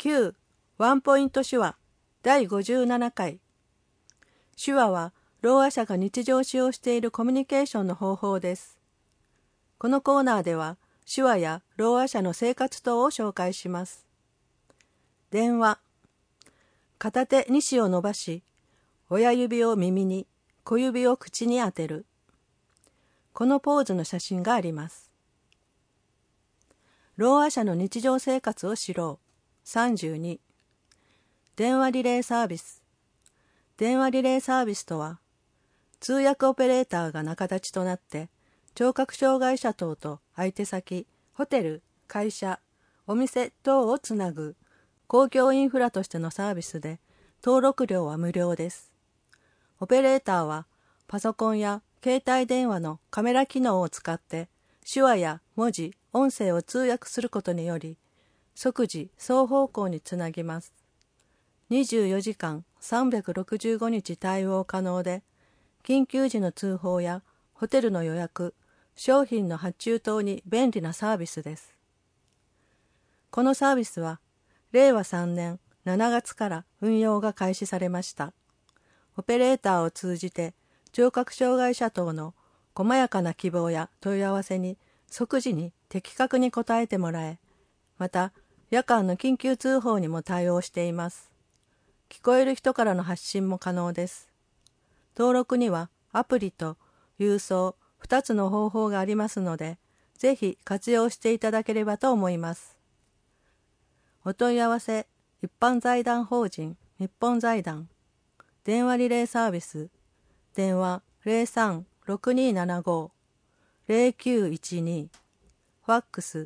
9ワンポイント手話第57回。手話はろうあ者が日常使用しているコミュニケーションの方法です。このコーナーでは手話やろうあ者の生活等を紹介します。電話。片手2指を伸ばし、親指を耳に、小指を口に当てる。このポーズの写真があります。ろうあ者の日常生活を知ろう。32。電話リレーサービス。電話リレーサービスとは、通訳オペレーターが仲立ちとなって、聴覚障害者等と相手先、ホテル、会社、お店等をつなぐ公共インフラとしてのサービスで、登録料は無料です。オペレーターは、パソコンや携帯電話のカメラ機能を使って、手話や文字、音声を通訳することにより、即時双方向につなぎます。24時間365日対応可能で、緊急時の通報やホテルの予約、商品の発注等に便利なサービスです。このサービスは、令和3年7月から運用が開始されました。オペレーターを通じて、聴覚障害者等の細やかな希望や問い合わせに即時に的確に答えてもらえ、また夜間の緊急通報にも対応しています。聞こえる人からの発信も可能です。登録にはアプリと郵送2つの方法がありますので、ぜひ活用していただければと思います。お問い合わせ、一般財団法人日本財団、電話リレーサービス、電話03-6275-0912、ファックス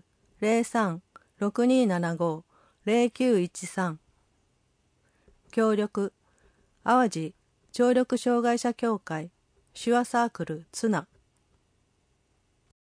03-6275-0913、協力、淡路聴力障害者協会手話サークルツナ